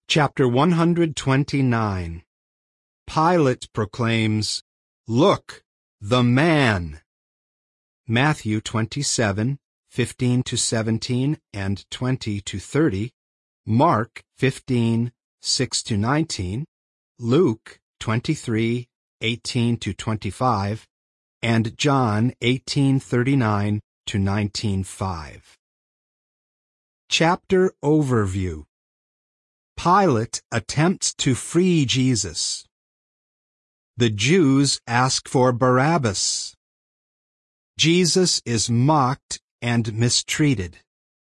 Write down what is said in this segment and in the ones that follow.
Chapter 129. Pilate proclaims, "Look, the man!" Matthew 27:15-17 and 20-30, Mark 15:6-19, Luke 23:18-25, and John 18:39-19:5. Chapter Overview. Pilate attempts to free Jesus. The Jews ask for Barabbas. Jesus is mocked and mistreated.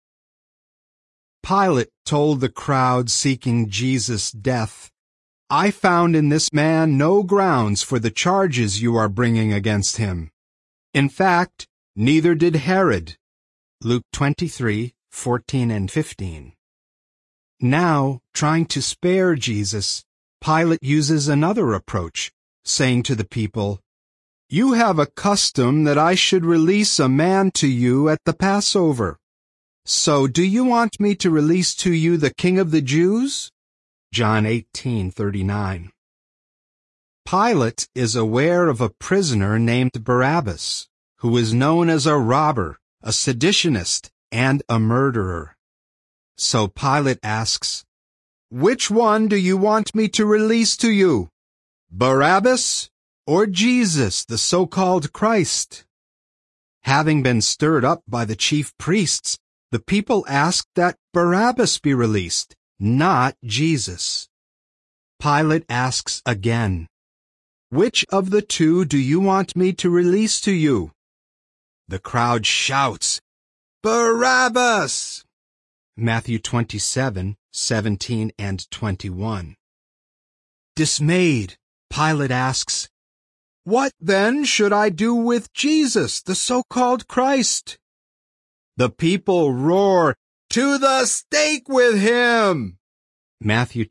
Pilate told the crowd seeking Jesus' death, "I found in this man no grounds for the charges you are bringing against him. In fact, neither did Herod." Luke 23:14 and 15. Now, trying to spare Jesus, Pilate uses another approach, saying to the people, "You have a custom that I should release a man to you at the Passover. So do you want me to release to you the King of the Jews?" John 18:39. Pilate is aware of a prisoner named Barabbas, who is known as a robber, a seditionist, and a murderer. So Pilate asks, "Which one do you want me to release to you? Barabbas or Jesus, the so-called Christ?" Having been stirred up by the chief priests, the people asked that Barabbas be released, not Jesus. Pilate asks again, "Which of the two do you want me to release to you?" The crowd shouts, "Barabbas!" Matthew 27:17 and 21. Dismayed, Pilate asks, "What then should I do with Jesus, the so-called Christ?" The people roar, "To the stake with him!" Matthew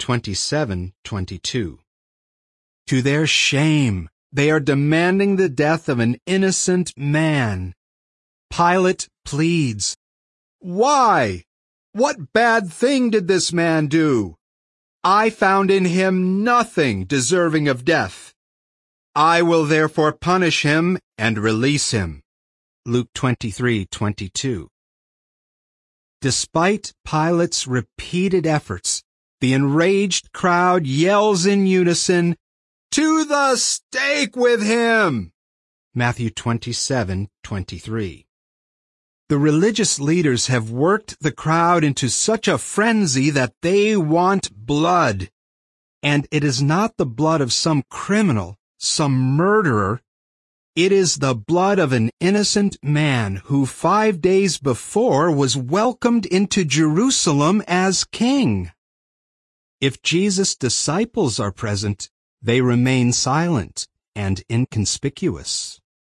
27:22. To their shame, they are demanding the death of an innocent man. Pilate pleads, "Why? What bad thing did this man do? I found in him nothing deserving of death. I will therefore punish him and release him." Luke 23:22. Despite Pilate's repeated efforts, the enraged crowd yells in unison, "To the stake with him!" Matthew 27:23. The religious leaders have worked the crowd into such a frenzy that they want blood. And it is not the blood of some criminal, some murderer. It is the blood of an innocent man who 5 days before was welcomed into Jerusalem as king. If Jesus' disciples are present, they remain silent and inconspicuous.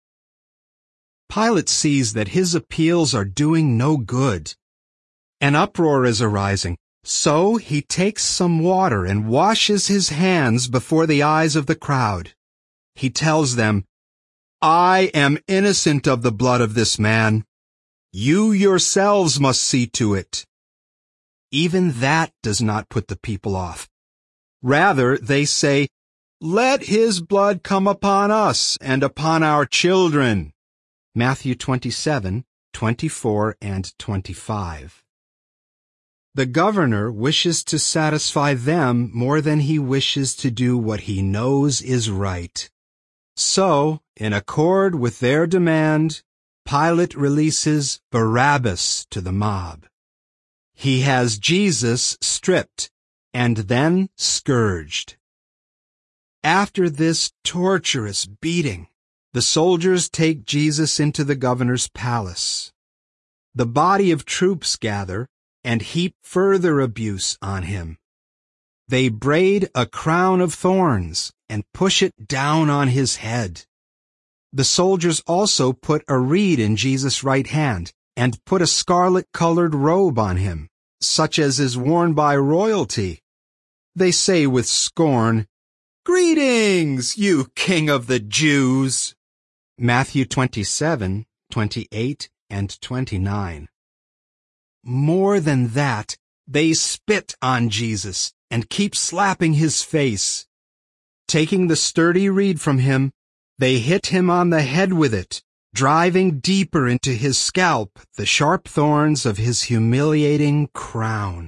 Pilate sees that his appeals are doing no good. An uproar is arising, so he takes some water and washes his hands before the eyes of the crowd. He tells them, "I am innocent of the blood of this man. You yourselves must see to it." Even that does not put the people off. Rather, they say, "Let his blood come upon us and upon our children." Matthew 27:24 and 25. The governor wishes to satisfy them more than he wishes to do what he knows is right. So, in accord with their demand, Pilate releases Barabbas to the mob. He has Jesus stripped and then scourged. After this torturous beating, the soldiers take Jesus into the governor's palace. The body of troops gather and heap further abuse on him. They braid a crown of thorns and push it down on his head. The soldiers also put a reed in Jesus' right hand and put a scarlet-colored robe on him, such as is worn by royalty. They say with scorn, "Greetings, you King of the Jews!" Matthew 27:28 and 29. More than that, they spit on Jesus and keep slapping his face. Taking the sturdy reed from him, they hit him on the head with it, driving deeper into his scalp the sharp thorns of his humiliating crown.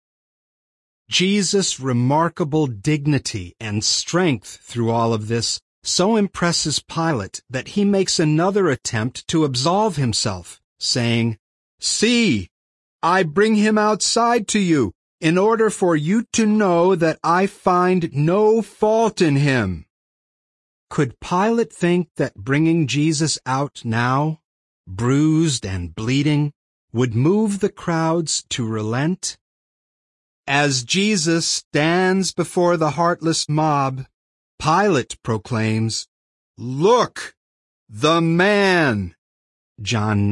Jesus' remarkable dignity and strength through all of this so impresses Pilate that he makes another attempt to absolve himself, saying, "See, I bring him outside to you, in order for you to know that I find no fault in him." Could Pilate think that bringing Jesus out now, bruised and bleeding, would move the crowds to relent? As Jesus stands before the heartless mob, Pilate proclaims, "Look, the man!" John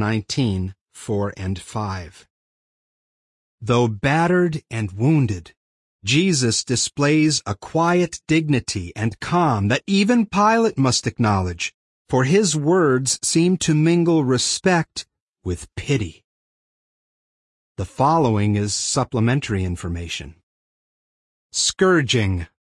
19:4-5. Though battered and wounded, Jesus displays a quiet dignity and calm that even Pilate must acknowledge, for his words seem to mingle respect with pity. The following is supplementary information. Scourging.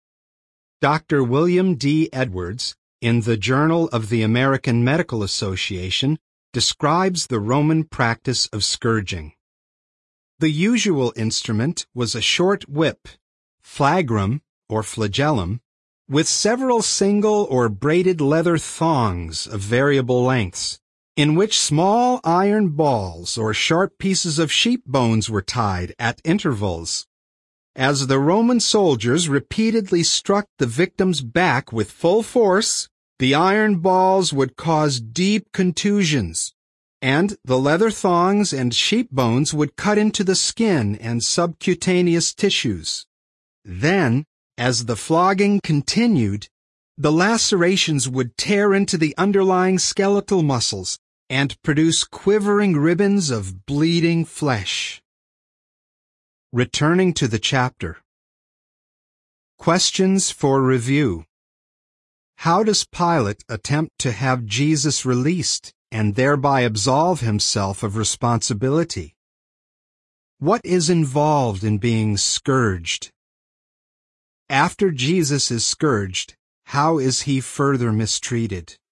Dr. William D. Edwards, in the Journal of the American Medical Association, describes the Roman practice of scourging. The usual instrument was a short whip, flagrum or flagellum, with several single or braided leather thongs of variable lengths, in which small iron balls or sharp pieces of sheep bones were tied at intervals. As the Roman soldiers repeatedly struck the victim's back with full force, the iron balls would cause deep contusions, and the leather thongs and sheep bones would cut into the skin and subcutaneous tissues. Then, as the flogging continued, the lacerations would tear into the underlying skeletal muscles and produce quivering ribbons of bleeding flesh. Returning to the chapter. Questions for review. How does Pilate attempt to have Jesus released and thereby absolve himself of responsibility? What is involved in being scourged? After Jesus is scourged, how is he further mistreated?